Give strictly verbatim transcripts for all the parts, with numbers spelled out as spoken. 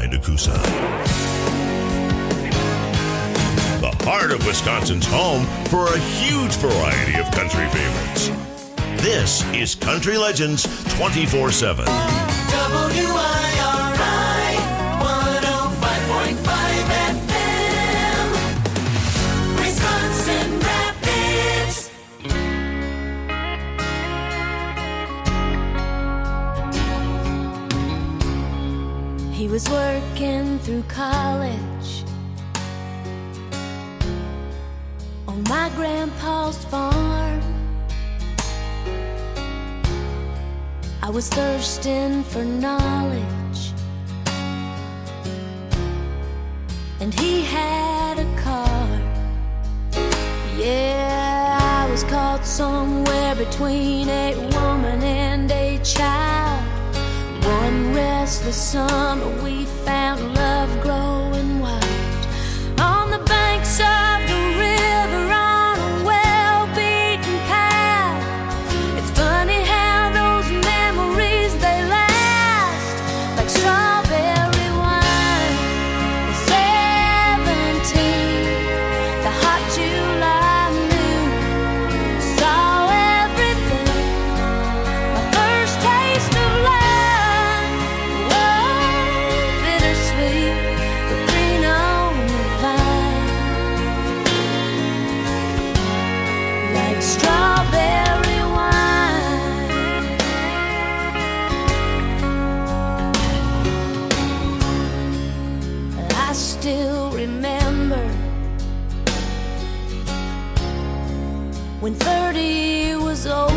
behind a Coosa. The heart of Wisconsin's home for a huge variety of country favorites. This is Country Legends twenty-four seven. W I R I one oh five point five F M, Wisconsin Rapids. He was working through college on my grandpa's farm. I was thirsting for knowledge, and he had a car. Yeah, I was caught somewhere between a woman and a child. One restless summer we found love growing wild on the banks of the river on a well-beaten path. It's funny how those memories, they last like strawberry wine. At seventeen, the hot July noon, saw everything. My first taste of love, whoa, bittersweet, but green on the vine, like strawberry wine. I still remember when thirty was old.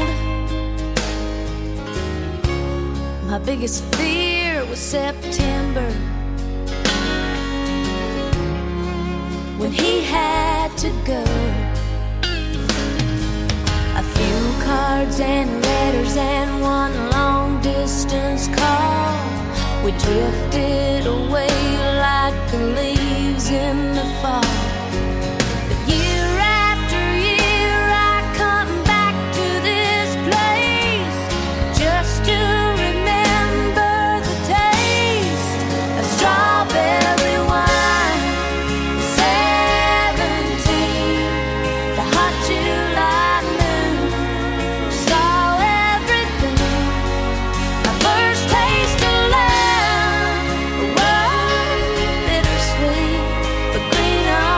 My biggest fear was September, when he had to go. A few cards and letters and one long distance call. We drifted away like the leaves in the fall. But year after year I come back to this place just to remember the taste of strawberry wine. Seventeen, the hot July noon, saw everything. My first taste of love, whoa, bittersweet, but green on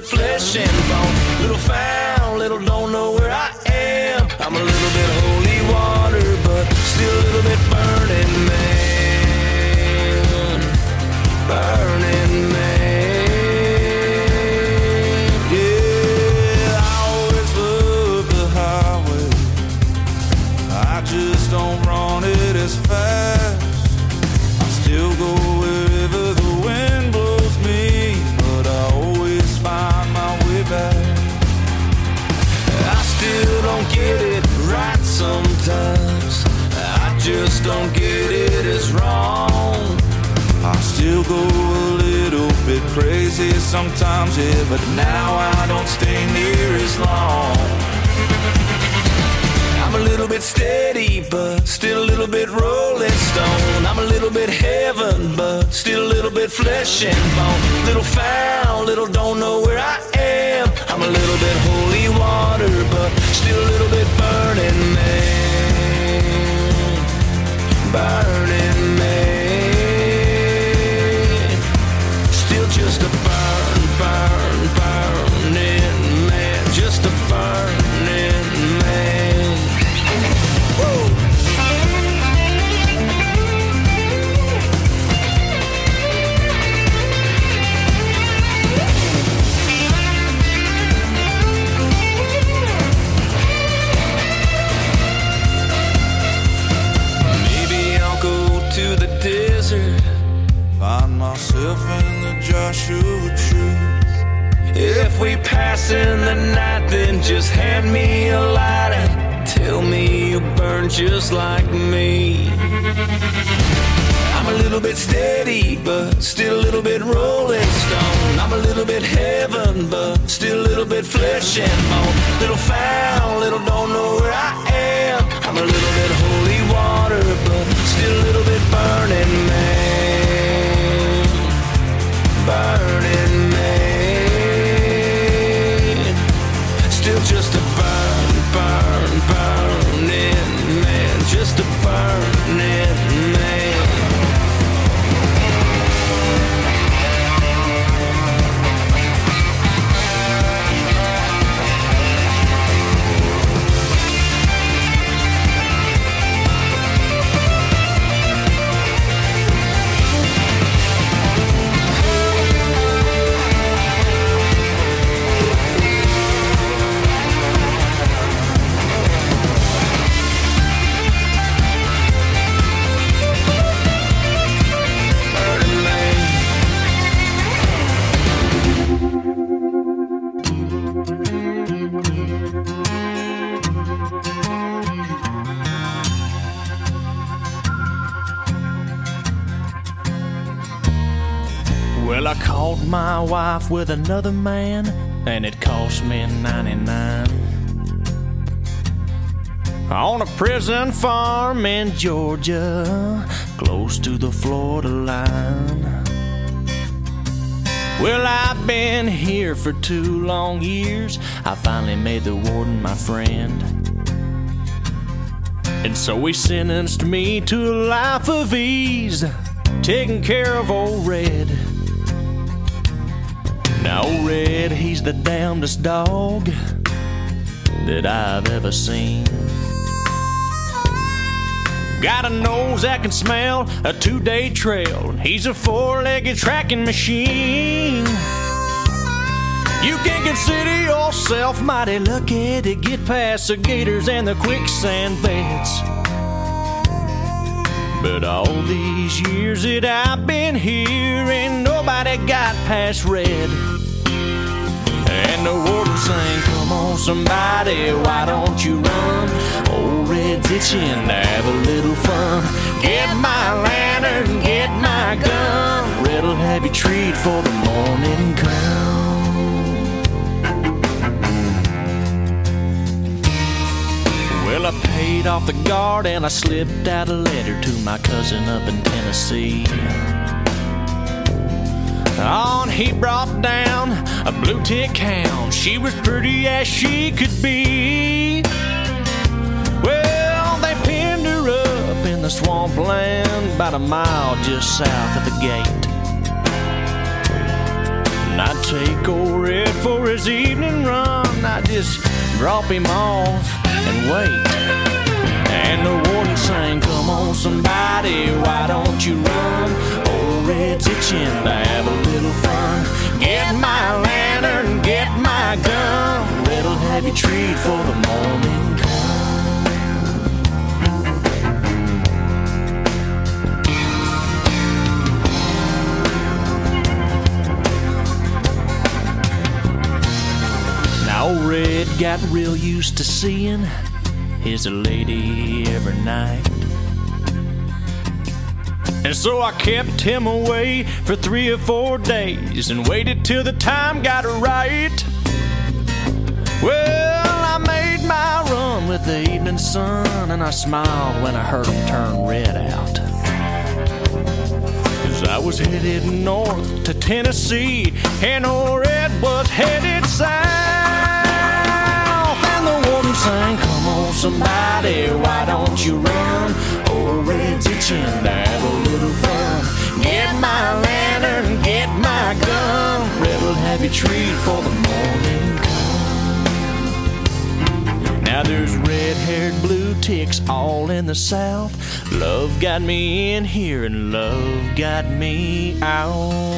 bit flesh and bone. Little found, little don't know where I am. I'm a little bit holy water, but still a little bit burning man. Burning man. Yeah, I always love the highway. I just don't run it as fast. I still go wherever the wind blows me, but I always find my way back. I still don't get it right sometimes. I just don't get it as wrong. I still go a little bit crazy sometimes, yeah, but now I don't stay near as long. I'm a little bit steady, but still a little bit rolling stone. I'm a little bit heaven, but still a little bit flesh and bone. Little found, little don't know where I am. I'm a little bit holy water, but still a little bit burning man. Burning man. Still just a burn, burn, burning man. Just a burning man. Woo! Find myself in the Joshua trees. If we pass in the night, then just hand me a light and tell me you burn just like me. I'm a little bit steady, but still a little bit rolling stone. I'm a little bit heaven, but still a little bit flesh and bone. Little found, little don't know where I am. I'm a little bit holy water, but still a little bit burning man. Burning man. Still just a burn, burn, burning man. Just a burning man. Well, I caught my wife with another man, and it cost me ninety-nine. On a prison farm in Georgia, close to the Florida line. Well, I've been here for two long years. I finally made the warden my friend. And so he sentenced me to a life of ease, taking care of old Red. Now old Red, he's the damnedest dog that I've ever seen. Got a nose that can smell a two-day trail. He's a four-legged tracking machine. You can consider yourself mighty lucky to get past the gators and the quicksand beds. But all these years that I've been here, ain't nobody got past Red. And the warden sang, come on somebody, why don't you run? Old Red's itching to have a little fun. Get my lantern, get my gun. Red'll have you treat for the morning crown. Well, I paid off the guard and I slipped out a letter to my cousin up in Tennessee. On he brought down a blue tick hound. She was pretty as she could be. Well, they pinned her up in the swampland about a mile just south of the gate. And I'd take old Red for his evening run. I'd just drop him off and wait. And the warden sang, come on somebody, why don't you run? Old Red's itching to have a little fun. Get my lantern, get my gun, little heavy treat for the morning come. Now old Red got real used to seeing his lady every night. And so I kept him away for three or four days and waited till the time got right. Well, I made my run with the evening sun, and I smiled when I heard him turn Red out. 'Cause I was headed north to Tennessee, and old Red was headed south. And the warden sang, come on somebody, why don't you run? Old Red's itching to have a little fun. Get my lantern, get my gun, Red'll have your treat for the morning come. Now there's red-haired blue ticks all in the south. Love got me in here and love got me out.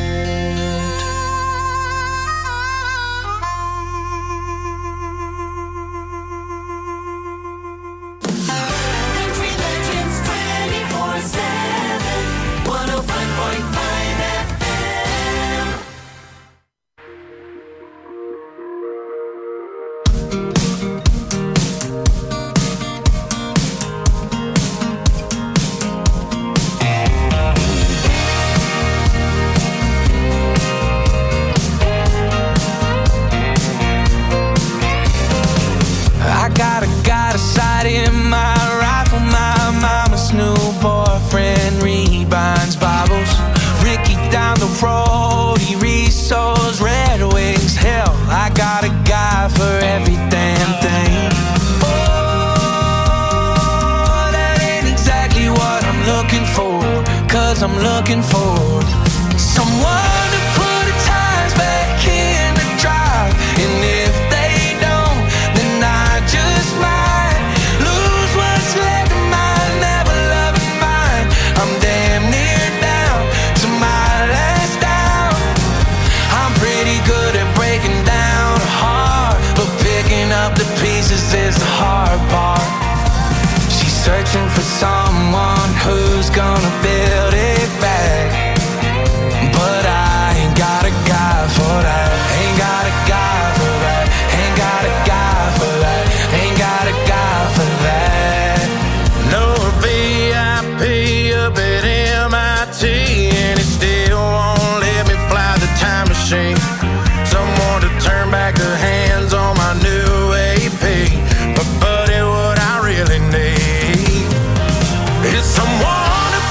I'm looking for someone to put the tires back in the drive, and if they don't, then I just might lose what's left of my never-loving mind. I'm damn near down to my last down. I'm pretty good at breaking down a heart, but picking up the pieces is the hard part. She's searching for someone who's gonna build it back, but I ain't got a guy for that. Ain't got a guy for that. Ain't got a guy for that. Ain't got a guy for that. No V I P up at M I T, and it still won't let me fly the time machine. Someone to turn back the hands on my new A P, but buddy, what I really need is someone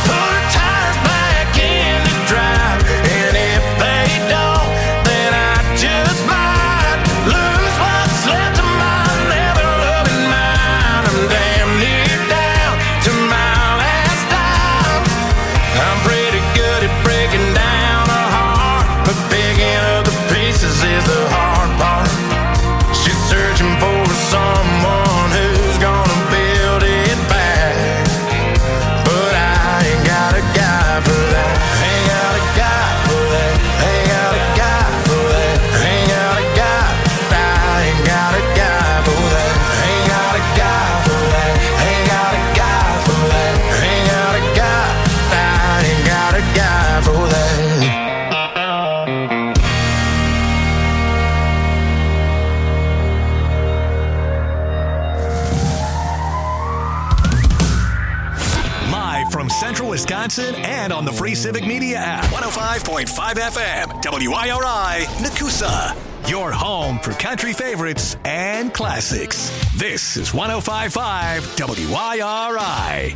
Wisconsin and on the free Civic Media app. one oh five point five F M, W I R I, Nakusa. Your home for country favorites and classics. This is one oh five point five W I R I.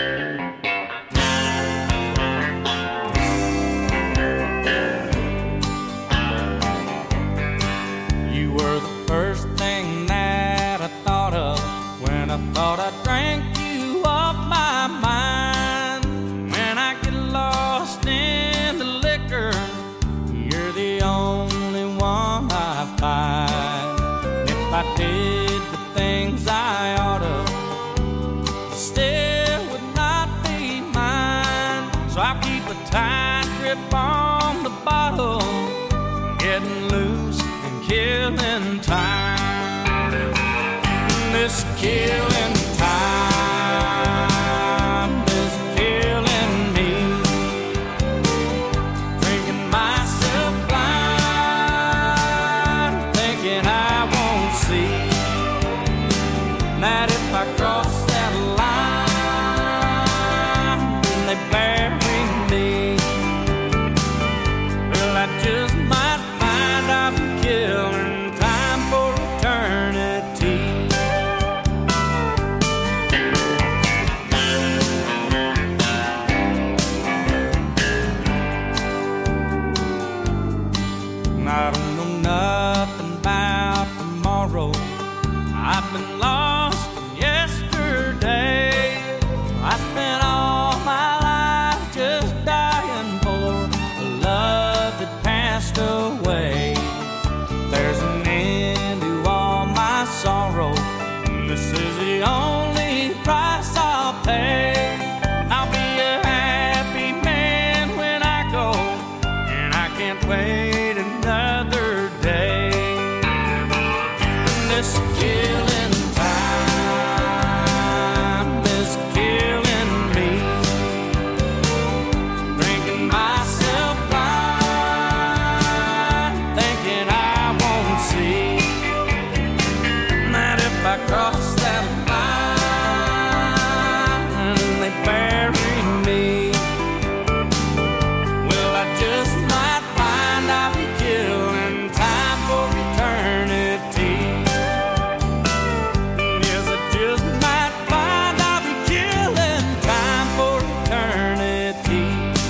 You were the first thing that I thought of when I thought I drank you off my mind. When I get lost in the liquor, you're the only I did the things I oughta, still would not be mine. So I'll keep a tight grip on the bottle, getting loose and killing time. This killing time is killing me. Drinking myself blind, thinking I won't see that if I cross that line, then they bury me. Well, I just might find I've been killing time for eternity. I don't know nothing about tomorrow. I've been lost in yesterday. I spent all my life just dying for a love that passed away. There's an end to all my sorrow. This is the only price I'll pay. I'll be a happy man when I go, and I can't wait another day. This killing time is killing me. Drinking myself blind, thinking I won't see that if I cross that line, they bury me. Well, I just might find I'll be killing time for eternity. Yes, I just might find I'll be killing time for eternity.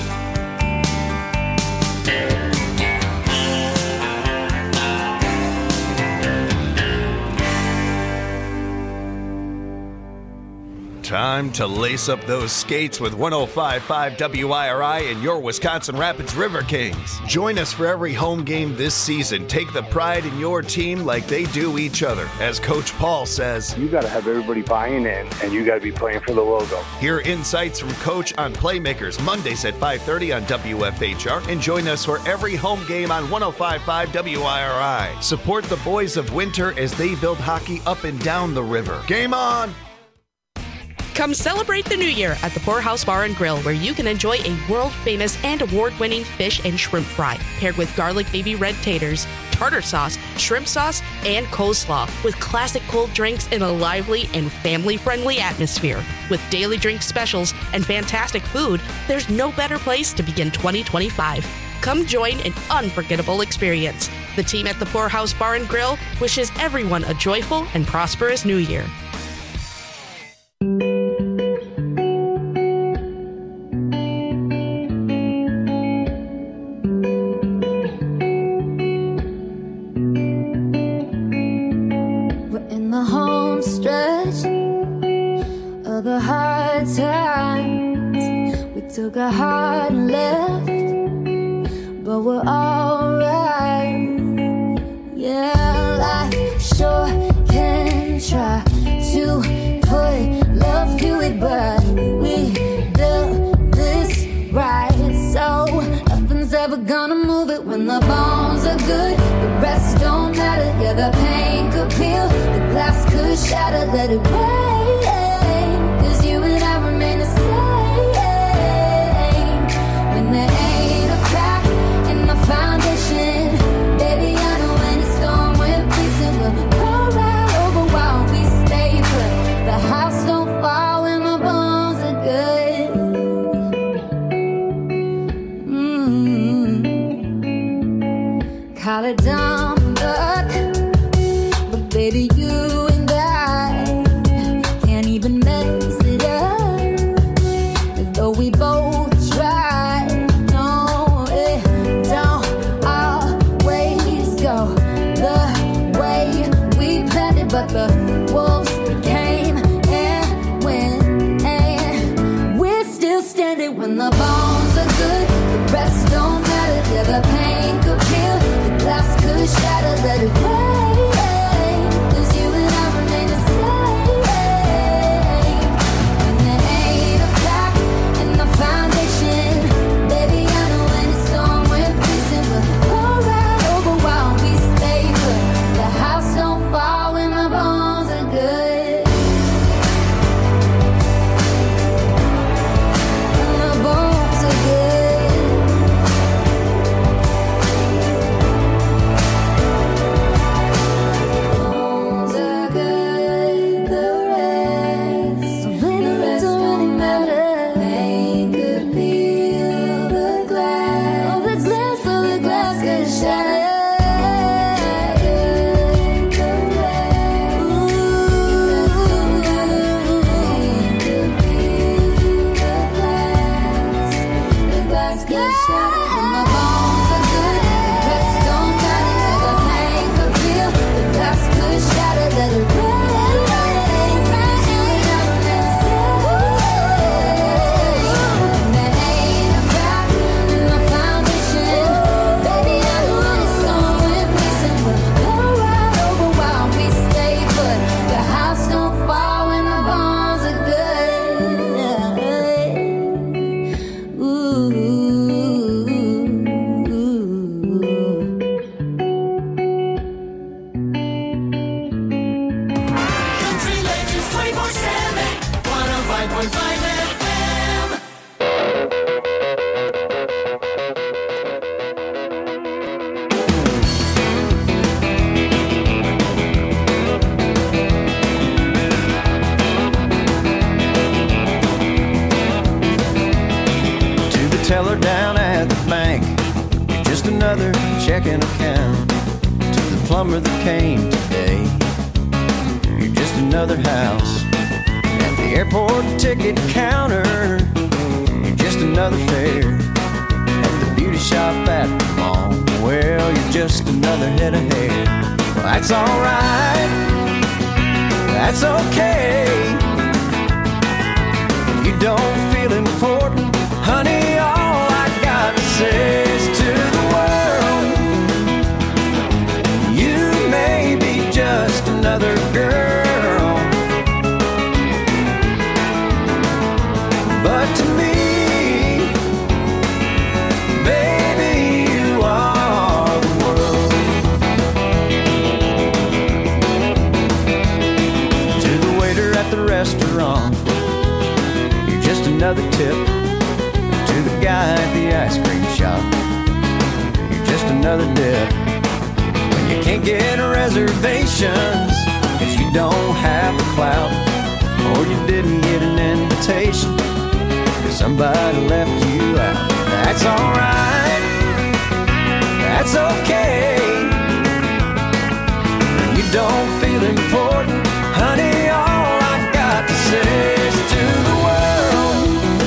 Time to lace up those skates with one oh five point five W I R I and your Wisconsin Rapids River Kings. Join us for every home game this season. Take the pride in your team like they do each other. As Coach Paul says, you got to have everybody buying in, and you got to be playing for the logo. Hear insights from Coach on Playmakers Mondays at five thirty on W F H R, and join us for every home game on one oh five point five W I R I. Support the boys of Winter as they build hockey up and down the river. Game on! Come celebrate the new year at the Poorhouse Bar and Grill, where you can enjoy a world-famous and award-winning fish and shrimp fry, paired with garlic baby red taters, tartar sauce, shrimp sauce, and coleslaw, with classic cold drinks in a lively and family-friendly atmosphere. With daily drink specials and fantastic food, there's no better place to begin twenty twenty-five. Come join an unforgettable experience. The team at the Poorhouse Bar and Grill wishes everyone a joyful and prosperous new year. Took a hard left, but we're alright. Yeah, life sure can try to put love to it, but we do this right. So nothing's ever gonna move it when the bones are good. The rest don't matter. Yeah, the pain could peel, the glass could shatter. Let it rain, 'cause you and I remain the same. There ain't a crack in the foundation. Baby, I know when it's gone, we're facing. We'll roll right over while we stay put. The house don't fall when the bones are good. Mm-hmm. Call it dumb luck, but baby, you and I can't even mess it up. Though we both try. But the wolves came and went, and we're still standing when the bones are good. The rest don't matter. Yeah, the pain could peel, the glass could shatter. Let it rain, teller down at the bank, you're just another checking account. To the plumber that came today, you're just another house. At the airport ticket counter, you're just another fare. At the beauty shop at the mall, well, you're just another head of hair. Well, that's alright, that's okay. You don't feel important, honey, all I got to say is to the world, you may be just another girl, but to me, baby, you are the world. To the waiter at the restaurant, just another tip. To the guy at the ice cream shop, you're just another dip. When you can't get reservations, cause you don't have the clout, or you didn't get an invitation, cause somebody left you out. That's alright, that's okay. When you don't feel important, honey, all I got to say is to the world,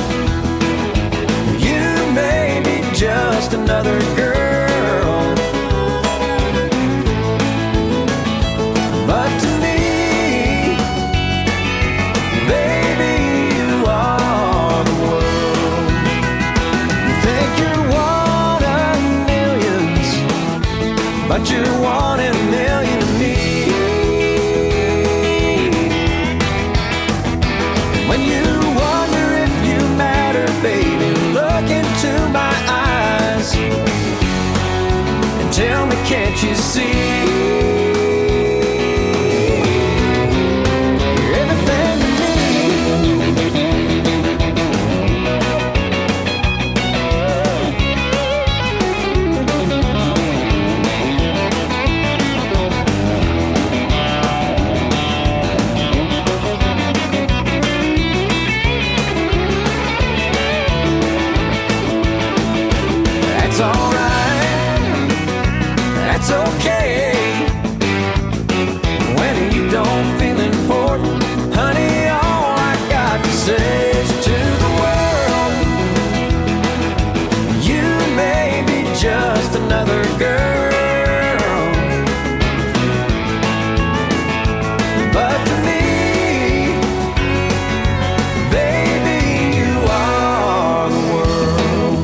just another girl, but to me, baby, you are the world. You think you're one of millions, but you're one in a million to me. When you wonder if you matter, baby, look into my eyes and tell me, can't you see? You're everything to me. That's alright, that's okay. When you don't feel important, honey, all I got to say is to the world, you may be just another girl, but to me, baby, you are the world.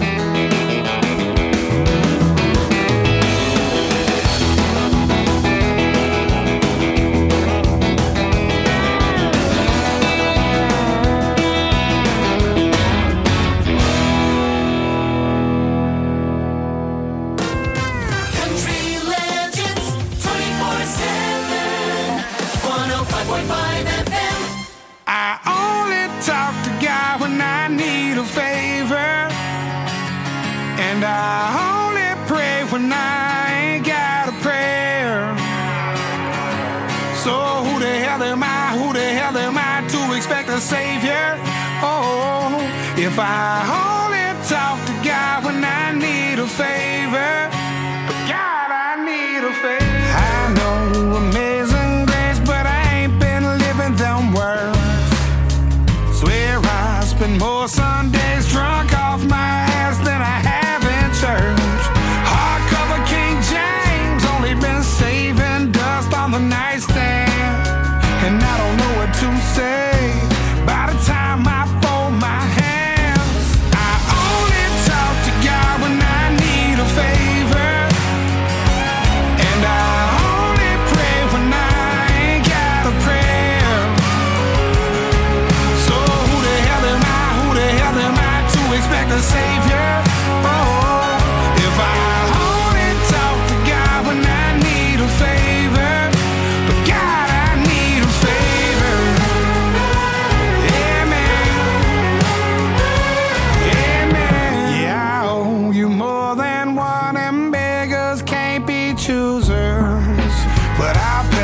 Country Legends twenty-four seven, one oh five point five F M. I only talk to God when I need a favor, and I only pray when I ain't got a prayer. So who the hell am I, who the hell am I to expect a savior? Oh, if I only talk to God when I need a favor, God, I need a favor. I know amazing grace, but I ain't been living them words. Swear I spend more Sundays drunk off my ass than I have in church. Hardcover King James, only been saving dust on the nightstand.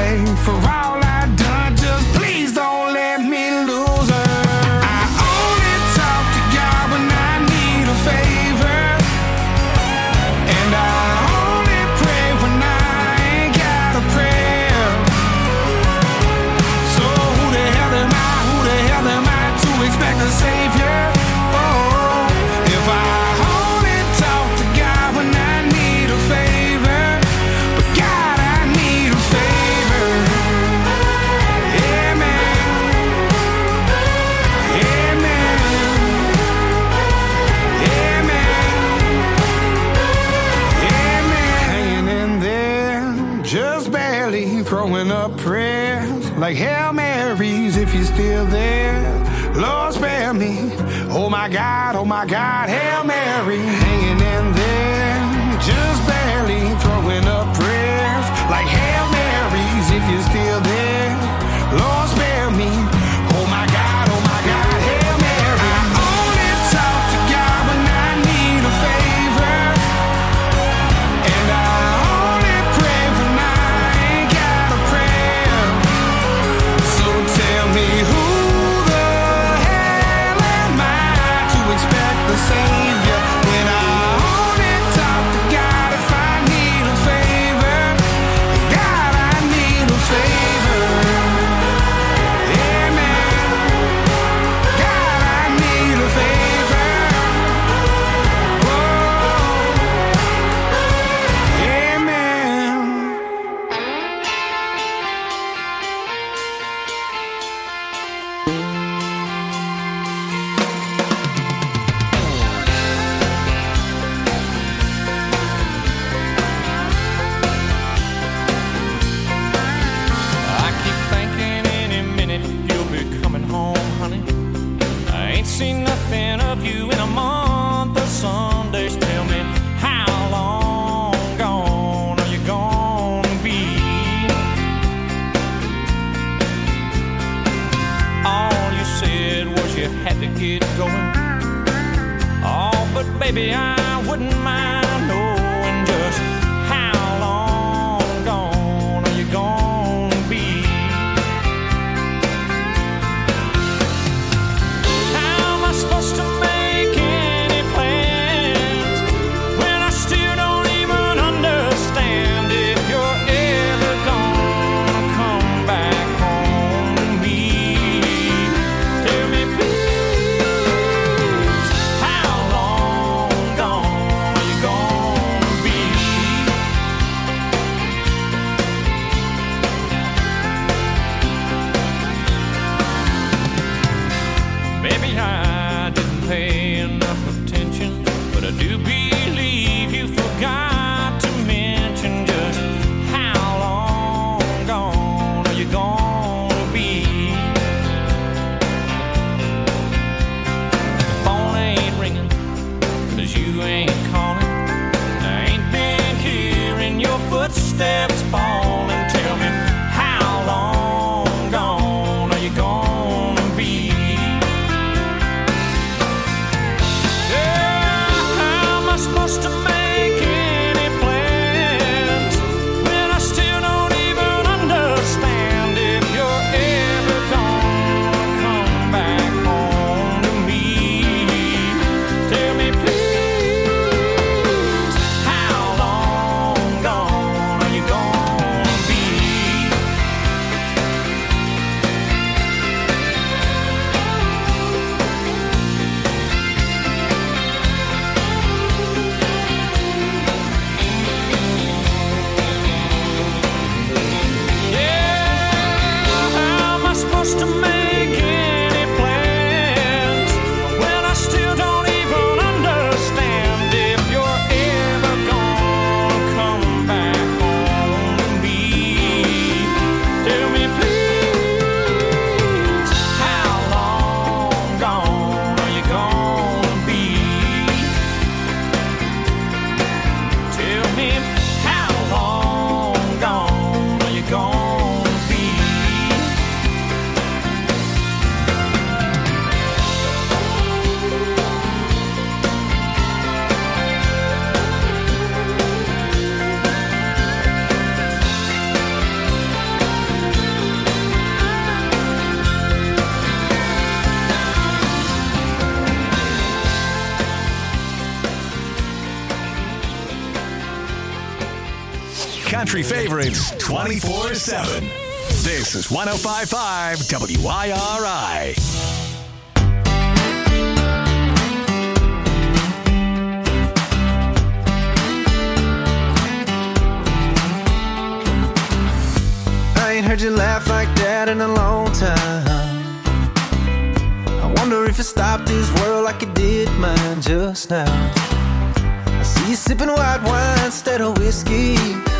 pay for all I done. Just please don't let me lose her. I only talk to God when I need a favor, and I only pray when I ain't got a prayer. So who the hell am I, who the hell am I to expect a savior? Oh, if I only talk to God when I need a favor, but God, I need a favor. Yeah, man. Yeah, man. Yeah, man. Yeah, man. Hanging in there, just barely throwing up prayers like Hail Marys if you're still there. Lord, spare me. Oh my God, oh my God, Hail Mary. Hanging in there, just barely throwing up prayers like Hail Marys if you're still there. Lord, spare me. Oh my God, oh my God, Hail Mary. I only talk to God when I need a favor, and I only pray when I ain't got a prayer. So tell me who the hell am I to expect the savior when I only talk to God if I need a favor? God, I need a favor. Yeah, man. God, I need a favor. Whoa. Yeah, man. I keep thinking any minute you'll be coming home, honey. I ain't seen nothing of you in a month of Sundays. Tell me, how long gone are you gonna be? All you said was you had to get going. Oh, but baby, I wouldn't mind knowing just how long gone are you gonna be? How am I supposed to make any plans when I still don't even understand if you're ever gonna come back home to me? Tell me, please, how long gone are you gonna be? Maybe I didn't pay enough attention, but I do believe you forgot to mention just how long gone are you gonna be? The phone ain't ringing, 'cause you ain't calling. I ain't been hearing your footsteps falling. Tell me, how long gone are you gonna be? Yeah, how am I supposed to make any plans when I still don't even understand if you're ever gonna come back home to me? Tell me, please, how long gone are you gonna be? Yeah, how am I supposed to make any plans when I still don't even understand if you're ever gonna come back home to me? Tell me, please, how long gone are you gonna be? Tell me, how long gone are you gonna be? country favorites twenty-four seven. This is one oh five point five W I R I. I ain't heard you laugh like that in a long time. I wonder if it stopped this world like it did mine just now. I see you sipping white wine instead of whiskey.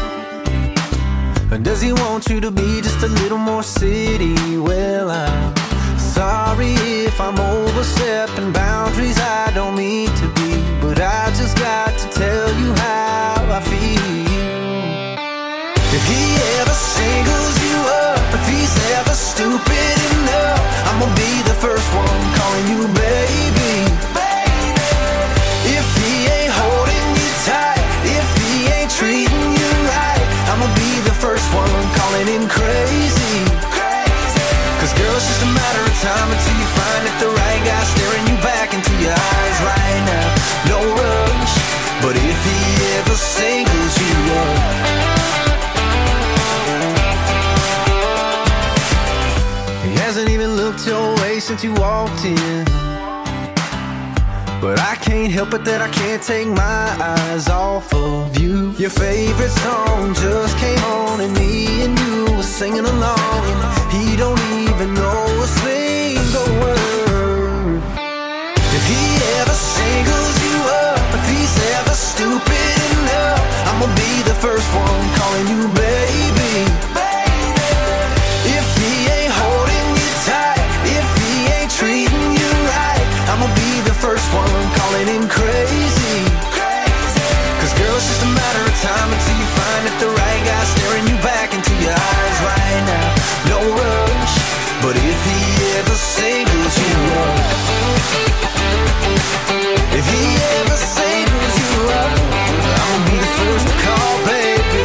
And does he want you to be just a little more city? Well, I'm sorry if I'm overstepping boundaries I don't mean to be, but I just got to tell you how I feel. If he ever singles you up, if he's ever stupid enough, I'm gonna be the first one calling you baby. If he ain't holding you tight, if he ain't treating you right, I'm gonna be the first one calling him crazy. Cause girl, it's just a matter of time until you find that the right guy staring you back into your eyes right now. No rush, but if he ever singles you up, hasn't even looked your way since you walked in. But I can't help it that I can't take my eyes off of you. Your favorite song just came on and me and you were singing along, and he don't even know a single word. If he ever singles you up, if he's ever stupid enough, I'm gonna be the first one calling you baby. If he ain't holding you tight, if he ain't treating you right, I'm gonna be the first one calling him crazy. Cause girl, it's just a matter of time until you find that the right guy staring you back into your eyes right now. No rush, but if he ever singles you up, if he ever singles you up, I'm gonna be the first to call, baby.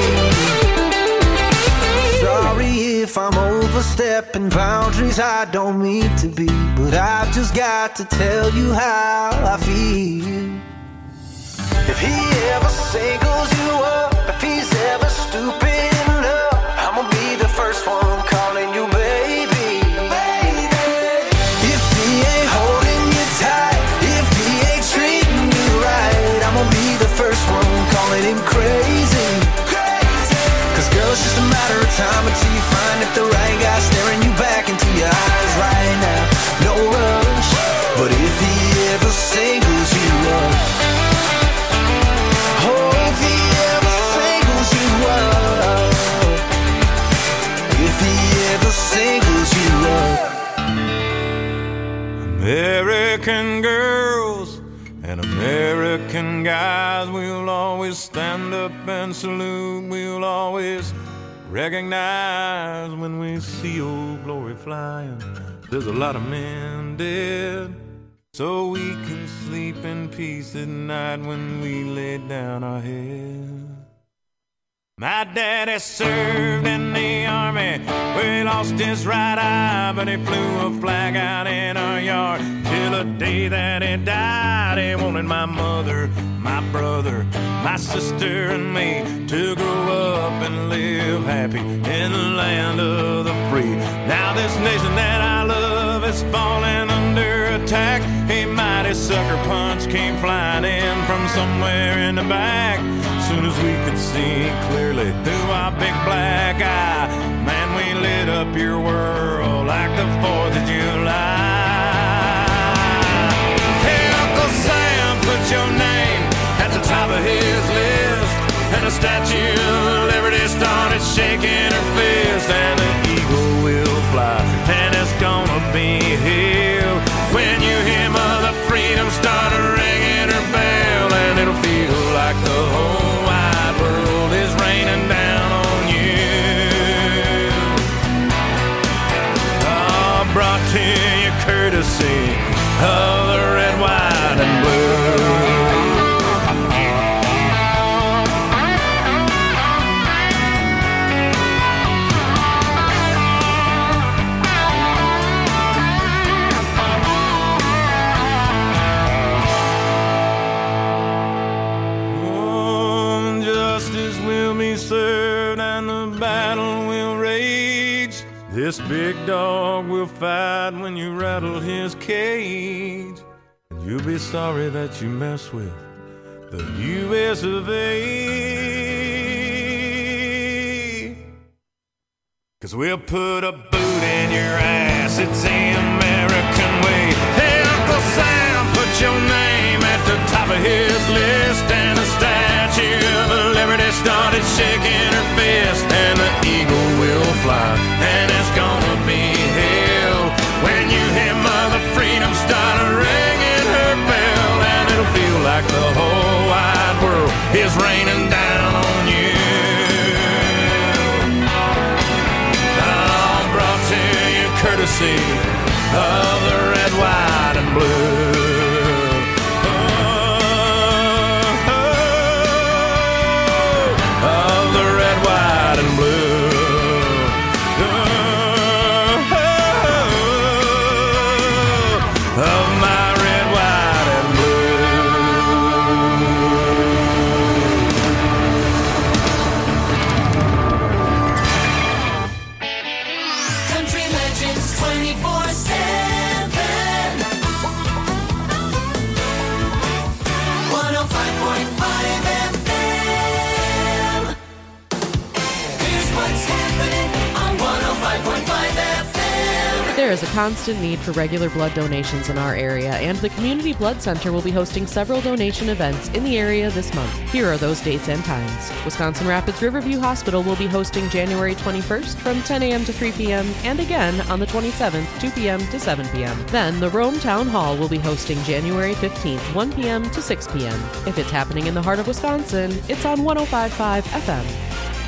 Sorry if I'm overstepping boundaries I don't mean to be, but I've just got to tell you how I feel. If he ever singles you up, if he's ever stupid enough, I'm gonna be the first one calling you baby. If he ain't holding you tight, if he ain't treating you right, I'm gonna be the first one calling him crazy. Cause girl, it's just a matter of time until you find that the right guy staring you back into your eyes right now. No rush, but if he ever singles you up, oh, if he ever singles you up, if he ever singles you up. American girls and American guys, we'll always stand up and salute. We'll always recognize when we see old glory flying. There's a lot of men dead, so we can sleep in peace at night when we lay down our head. My daddy served in the army, where he lost his right eye, but he flew a flag out in our yard till the day that he died. He wanted my mother, my brother, my sister and me to grow up and live happy in the land of the free. Now this nation that I love is falling under attack. A mighty sucker punch came flying in from somewhere in the back. Soon as we could see clearly through our big black eye, man, we lit up your world like the fourth of July. Hey, Uncle Sam, put your name at the top of his list, and the Statue of Liberty started shaking her fist, and the eagle will fly, and it's gonna be here when you hear Mother Freedom start ringing her bell, and it'll feel like the whole wide world is raining down on you. Oh, brought to you courtesy of the red, white, and blue. Served This big dog will fight when you rattle his cage, and you'll be sorry that you mess with the U S of A. Cause we'll put a boot in your ass, it's the American way. Hey, Uncle Sam, put your name at the top of his list, and the Statue of Liberty started shaking her fist, and the eagle will fly, and it's gonna be hell when you hear Mother Freedom start ringing her bell, and it'll feel like the whole wide world is raining down on you. All brought to you courtesy of the red, white, and blue. There is a constant need for regular blood donations in our area, and the Community Blood Center will be hosting several donation events in the area this month. Here are those dates and times. Wisconsin Rapids Riverview Hospital will be hosting January twenty-first from ten a.m. to three p.m. and again on the twenty-seventh, two p.m. to seven p.m. Then the Rome Town Hall will be hosting January fifteenth, one p.m. to six p.m. If it's happening in the heart of Wisconsin, it's on one oh five point five F M.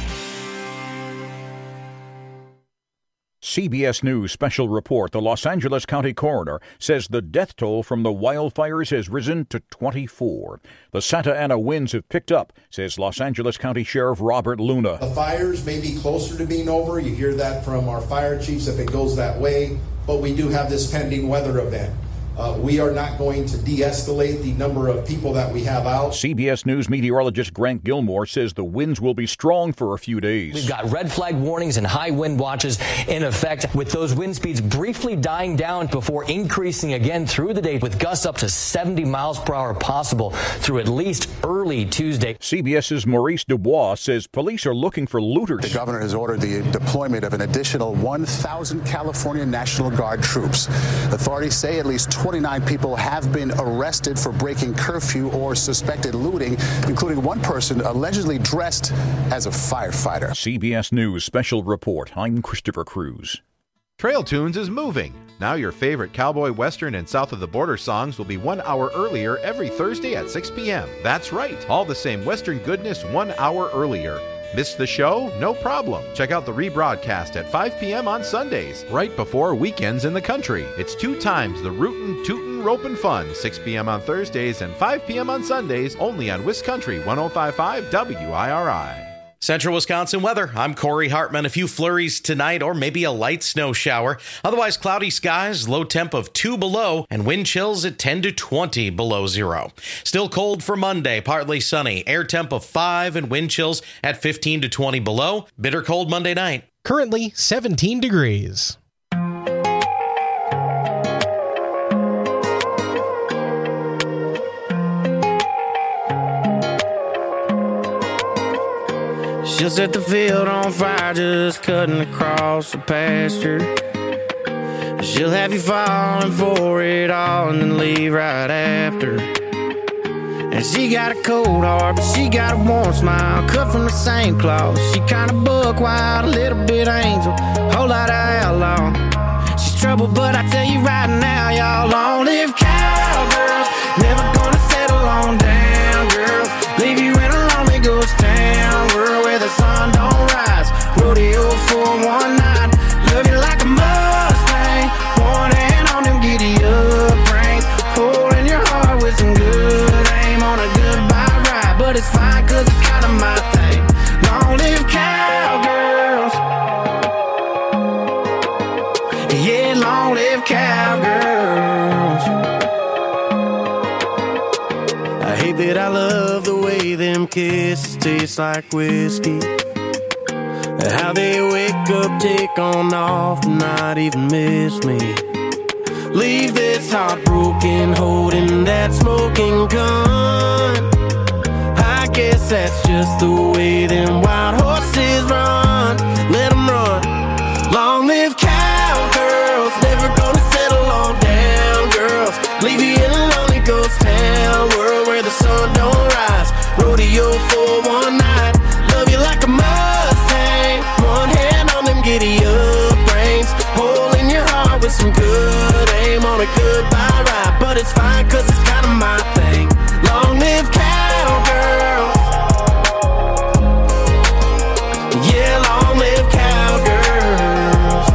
C B S News special report. The Los Angeles County coroner says the death toll from the wildfires has risen to twenty-four. The Santa Ana winds have picked up, says Los Angeles County Sheriff Robert Luna. The fires may be closer to being over. You hear that from our fire chiefs if it goes that way. But we do have this pending weather event. Uh, we are not going to de-escalate the number of people that we have out. C B S News meteorologist Grant Gilmore says the winds will be strong for a few days. We've got red flag warnings and high wind watches in effect, with those wind speeds briefly dying down before increasing again through the day, with gusts up to seventy miles per hour possible through at least early Tuesday. CBS's Maurice Dubois says police are looking for looters. The governor has ordered the deployment of an additional one thousand California National Guard troops. Authorities say at least twenty-nine people have been arrested for breaking curfew or suspected looting, including one person allegedly dressed as a firefighter. C B S News special report. I'm Christopher Cruz. Trail Tunes is moving. Now your favorite cowboy, western, and south of the border songs will be one hour earlier every Thursday at six p.m. That's right, all the same western goodness one hour earlier. Missed the show? No problem. Check out the rebroadcast at five p.m. on Sundays, right before weekends in the country. It's two times the rootin', tootin', ropin' fun, six p.m. on Thursdays and five p.m. on Sundays, only on Wiscountry one oh five point five W I R I. Central Wisconsin weather. I'm Corey Hartman. A few flurries tonight or maybe a light snow shower. Otherwise, cloudy skies, low temp of two below, and wind chills at ten to twenty below zero. Still cold for Monday, partly sunny. Air temp of five and wind chills at fifteen to twenty below. Bitter cold Monday night. Currently seventeen degrees. She'll set the field on fire just cutting across the pasture. She'll have you falling for it all and then leave right after. And she got a cold heart, but she got a warm smile, cut from the same cloth. She kinda buck wild, a little bit angel, whole lot of outlaw. She's trouble, but I tell you right now, y'all, long live cowgirls, never gonna settle on down, girls. Leave you in a lonely ghost town, world where the sun don't rise. Rodeo for one night, love you like a Mustang, one hand on them giddy up reins, holding your heart with some good aim on a goodbye ride. But it's fine, cause it's kinda my thing. Long live cowgirls. Yeah, long live cowgirls. I hate that I love the way them kisses taste like whiskey. How they wake up, take on off, not even miss me. Leave this heart broken, holding that smoking gun. I guess that's just the way them wild horses run. Let them run. Long live cowgirls, never gonna settle on down girls. Leave you in a lonely ghost town, world where the sun don't rise. Rodeo for one night, love you like a Mustang. One hand on them giddy up reins, hole in your heart with some good aim on a goodbye ride. But it's fine cause it's kinda my thing. Long live cowgirls. Yeah, long live cowgirls.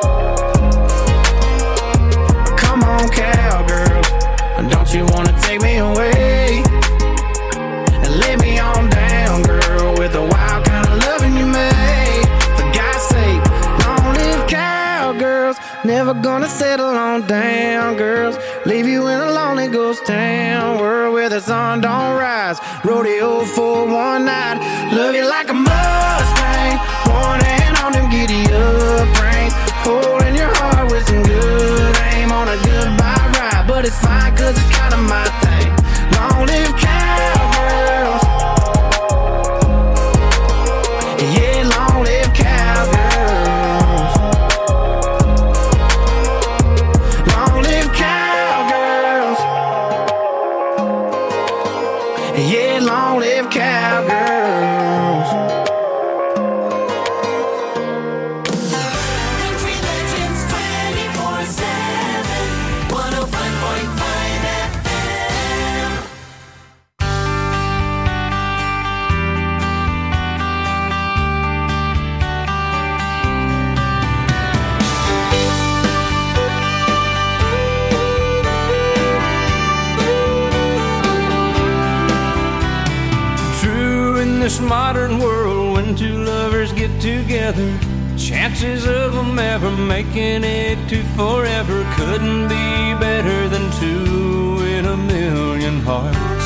Come on, cowgirls, don't you wanna take me away and lay me on down, girl, with the wild kind of loving you made. For God's sake, long live cowgirls, never gonna settle on down, girls. Leave you in a lonely ghost town, world where the sun don't rise. Rodeo for one night, love you like a Mustang. One hand on them giddy up reins, holding your heart with some good aim on a goodbye ride. But it's fine cause it's kinda my thing. Long live cowgirls. Yeah, long live cowgirls. Long live cowgirls. Yeah, long live cowgirls. Country Legends twenty-four seven, one oh five point five F M. True, in this modern world, when two lovers get together, chances of them ever making it to forever couldn't be better than two in a million hearts.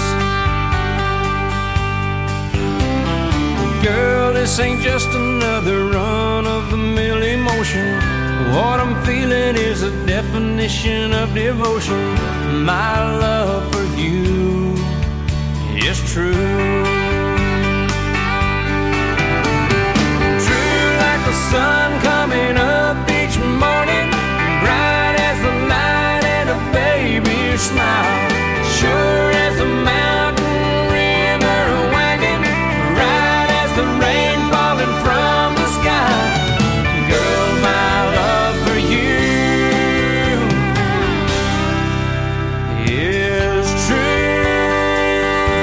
Girl, this ain't just another run-of-the-mill emotion. What I'm feeling is a definition of devotion. My love for you is true. True like the sun coming up each morning, bright as the light and a baby's smile. Sure as a mountain river wagon, right as the rain falling from the sky. Girl, my love for you is true.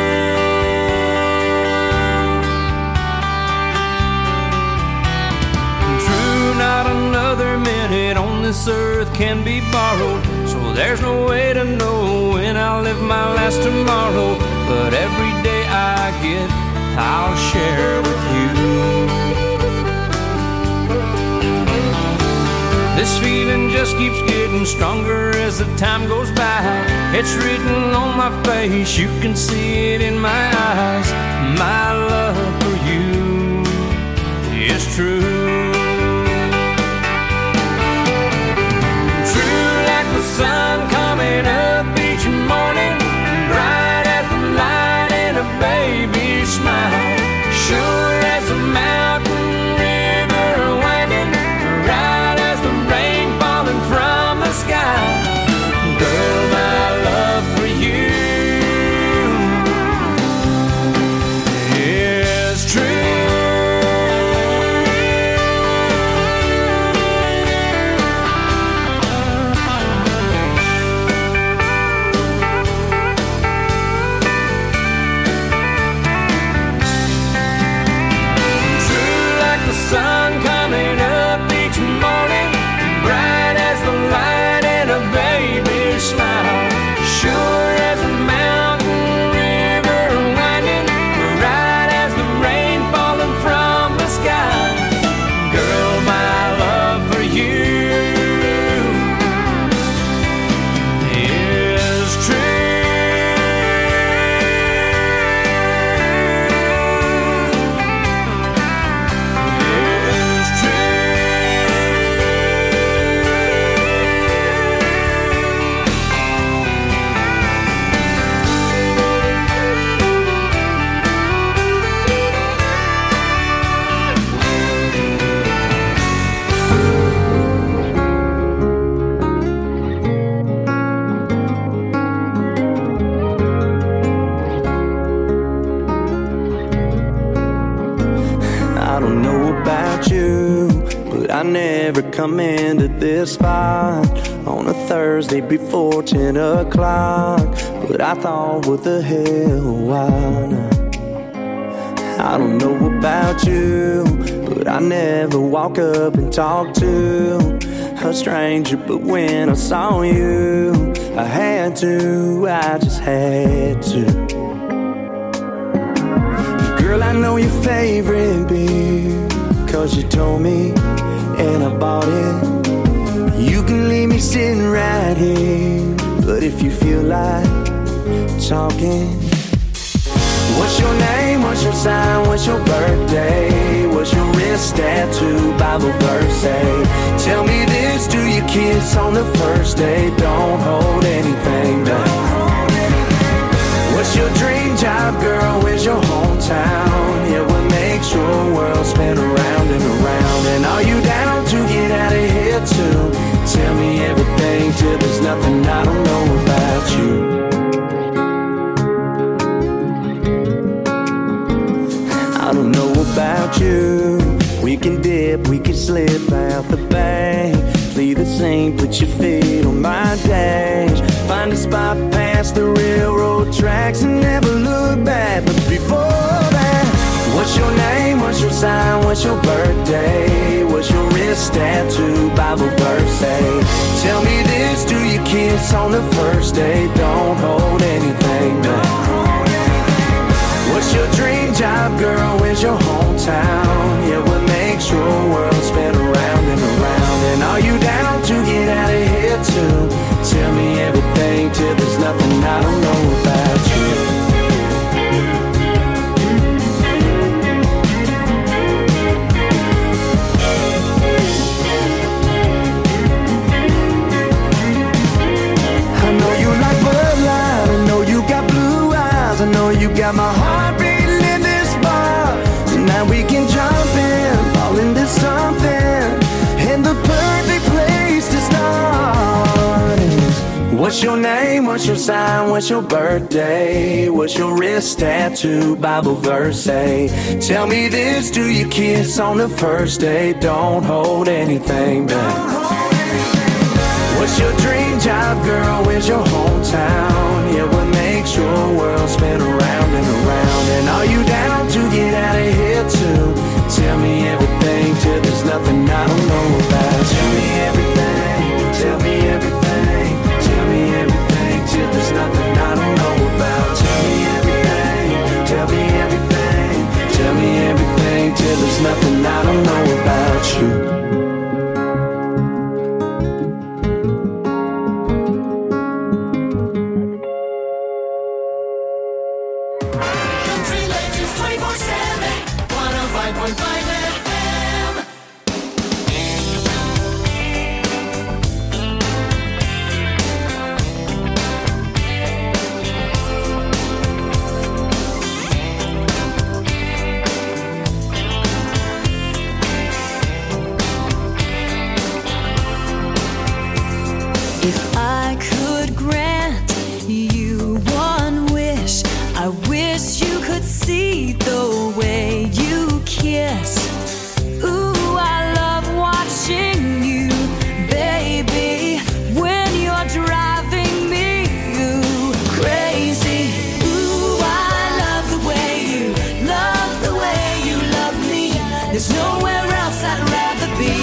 True, not another minute on this earth can be borrowed, so there's no way to know when I'll live my last tomorrow. But every day I get, I'll share with you. This feeling just keeps getting stronger as the time goes by. It's written on my face, you can see it in my eyes. My love for you is true. True like the sun coming up each morning, bright as the light and a baby's smile. Sure as a mountain river winding, right as the rain falling from the sky. Girl, my love for you is true. never come into this spot on a Thursday before ten o'clock. But I thought, what the hell, why not? I don't know about you, but I never walk up and talk to a stranger. But when I saw you, I had to, I just had to. Girl, I know your favorite beer, cause you told me, and I bought it. You can leave me sitting right here, but if you feel like talking, what's your name, what's your sign, what's your birthday, what's your wrist tattoo, Bible verse say? Tell me this, do you kiss on the first day? Don't hold anything back. What's your dream job, girl, where's your hometown? Yeah, what makes your world spin around and around? And are you down to get out of here too? Tell me everything till there's nothing I don't know about you. I don't know about you. We can dip, we can slip out the bank, leave the same, put your feet on my dash, find a spot past the railroad tracks and never look back. But before that, what's your name, what's your sign, what's your birthday, what's your wrist tattoo, Bible verse say? Tell me this, do you kiss on the first day? Don't hold anything back. What's your dream job, girl, where's your hometown? Yeah, what makes your world spin around and around? And are you down to get out of here too? Tell me everything till there's nothing I don't know about you. I know you like Bud Light, I know you got blue eyes, I know you got my heart beating in this bar. Tonight we can jump in, fall into something, and the perfect place to start is, what's your name, what's your sign, what's your birthday, what's your wrist tattoo, Bible verse say? Tell me this, do you kiss on the first day? Don't hold anything back. What's your dream job, girl, where's your hometown? Yeah, what makes your world spin around and around? And are you down to get out of here too? Tell me everything till there's nothing I don't know about. Tell me everything, tell me everything, tell me everything till there's nothing I don't know about. Tell me everything, tell me everything, tell me everything till there's nothing I don't know about you. If I could grant you one wish, I wish you could see the way you kiss. Ooh, I love watching you, baby, when you're driving me ooh, crazy. Ooh, I love the way you, love the way you love me. There's nowhere else I'd rather be.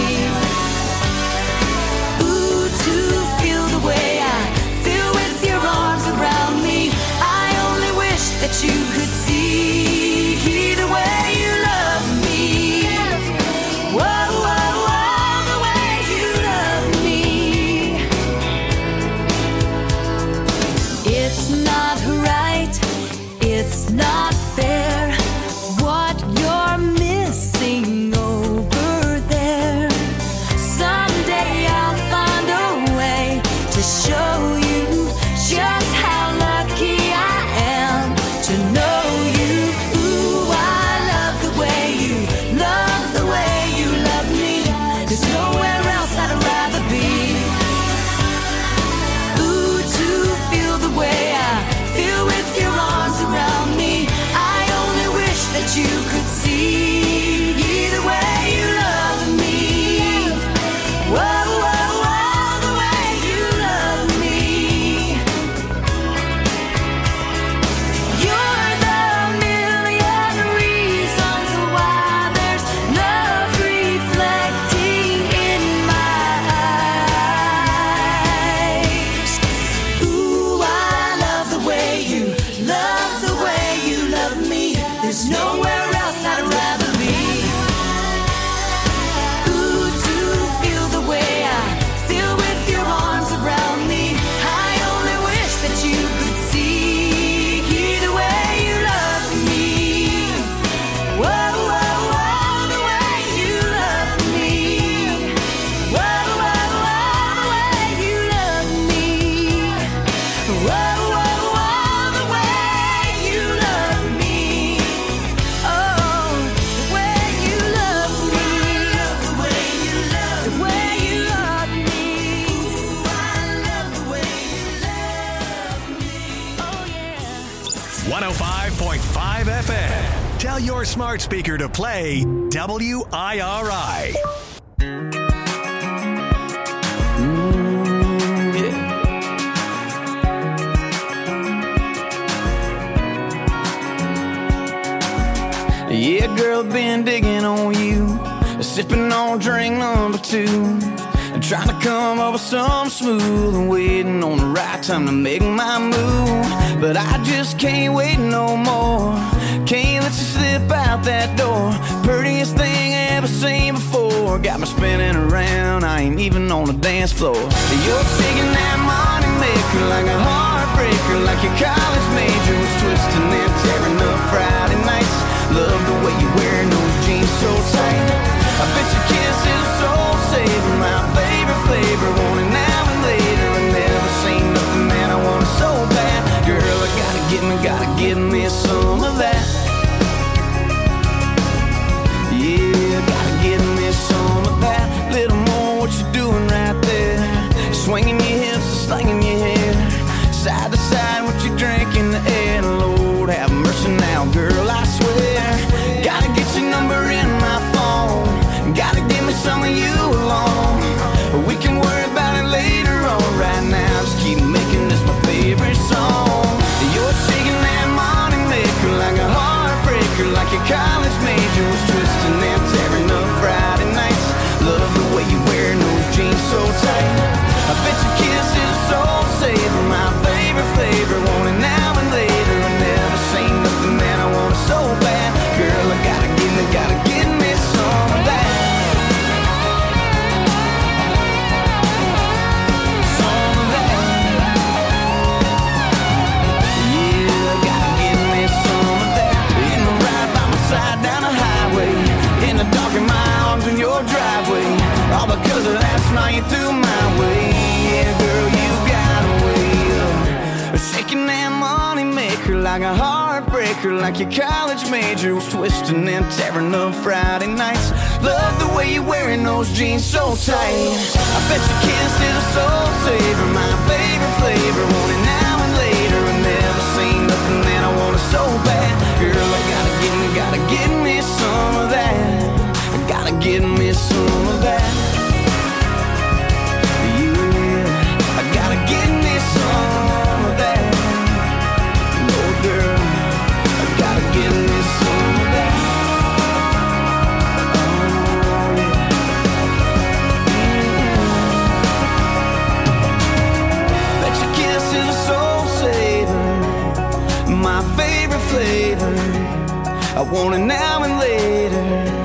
That you could see the way you love me. Whoa, whoa, whoa, the way you love me. It's not right, it's not fair, what you're missing over there. Someday I'll find a way to show you just how lucky I am to know you. Ooh, I love the way you, love the way you love me. There's nowhere else I'd rather be. Ooh, to feel the way I feel with your arms around me. I only wish that you could see the way you love me. Tell your smart speaker to play W I R I. Mm, yeah. Yeah, girl, been digging on you, sipping on drink number two, trying to come up with something smooth and waiting on the right time to make my move. But I just can't wait no more. Can't let you slip out that door. Prettiest thing I ever seen before. Got me spinning around, I ain't even on the dance floor. You're shaking that money maker like a heartbreaker, like your college major was twisting and tearing up Friday nights. Love the way you're wearing those jeans so tight. I bet your kiss is a soul saver, my favorite flavor. Want it now and later. I never seen nothing, man, I want it so bad. Girl, I gotta get me, gotta give me some of that. Yeah, gotta give me some of that. Little more, what you doing right there? Swinging your hips, slinging your hair, side to side, what you drink in the air. Lord, have mercy now, girl, I swear. Gotta get your number in my phone. Gotta give me some of you alone. We can worry about it later on. Right now, just keep making this my favorite song. You're shaking that money maker like a heartbreaker, like your college major was twisting and tearing up Friday nights. Love the way you wearing those jeans so tight. I bet your kiss is a soul saver, my favorite flavor. Want it now and later. I never seen nothing, man, I want it so bad. Girl, I gotta give me, gotta give me some of that. In your driveway, all because of last night you threw my way. Yeah, girl, you got away. Shaking that money maker like a heartbreaker, like your college major was twisting and tearing up Friday nights. Love the way you're wearing those jeans so tight. I bet your kiss is a soul saver, my favorite flavor. Want it now and later. I never seen nothing, man, I want it so bad. Girl, I gotta get me, gotta get me some of that. Gotta give me some of that. Yeah, I gotta give me some of that. No, girl, I gotta give me some of that. Oh, yeah. Mm-hmm. Bet your kiss is a soul saver, my favorite flavor. I want it now and later.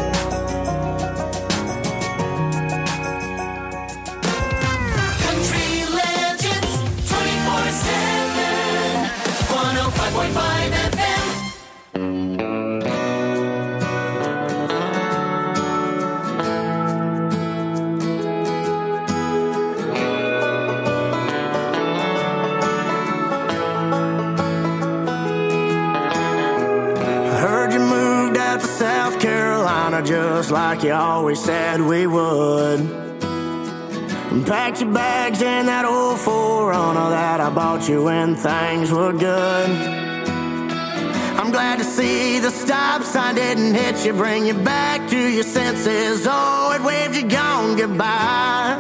Just like you always said we would. And packed your bags in that old four runner that I bought you when things were good. I'm glad to see the stop sign didn't hit you, bring you back to your senses. Oh, it waved you gone goodbye.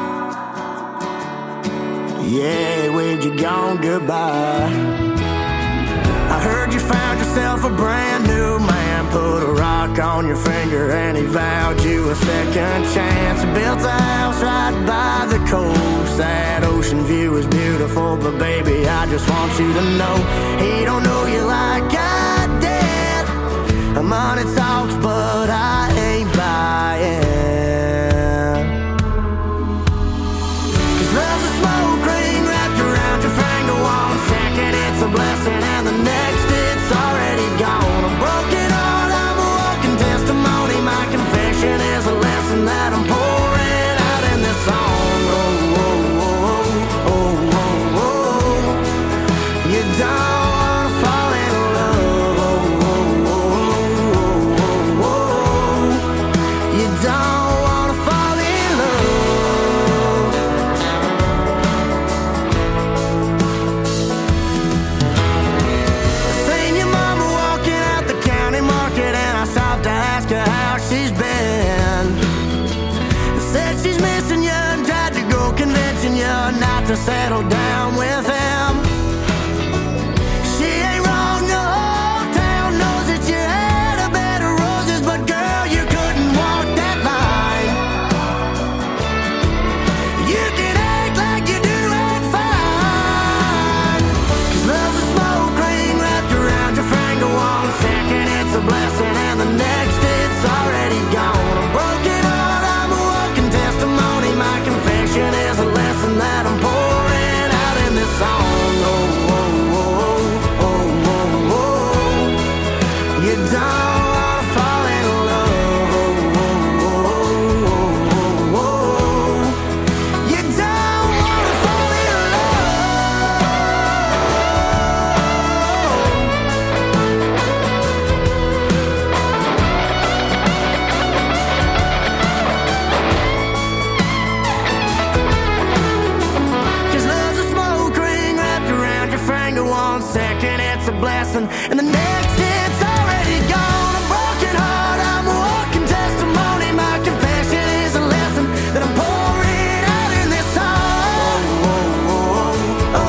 Yeah, it waved you gone goodbye. I heard you found yourself a brand new man. Put a rock on your finger and he vowed you a second chance. He built a house right by the coast. That ocean view is beautiful, but baby, I just want you to know he don't know you like I did. Money talks, but I ain't buying. Cause love's a smoke ring wrapped around your finger. One second it's a blessing and the next it's already gone. I'm broken heart, I'm a walking testimony. My confession is a lesson that I'm pouring out in this song. Oh, oh, oh, oh, oh, oh. You don't wanna fall in love. Oh, oh, oh, oh, oh, oh. dissing you and tried to go convincing you not to settle down with him. She ain't wrong, the whole town knows that you had a bed of roses, but girl, you couldn't walk that line. You can act like you do it fine, 'cause love's a smoke ring wrapped around your finger. One second it's a blessing and the next it's already gone. A broken heart, I'm a walking testimony. My confession is a lesson that I'm pouring out in this song. Oh, oh, oh, oh, oh, oh. You don't wanna fall in love. Oh, oh, oh, oh, oh. You don't wanna fall in Cause love's a smoke ring wrapped around your finger. One second it's a blessing and the next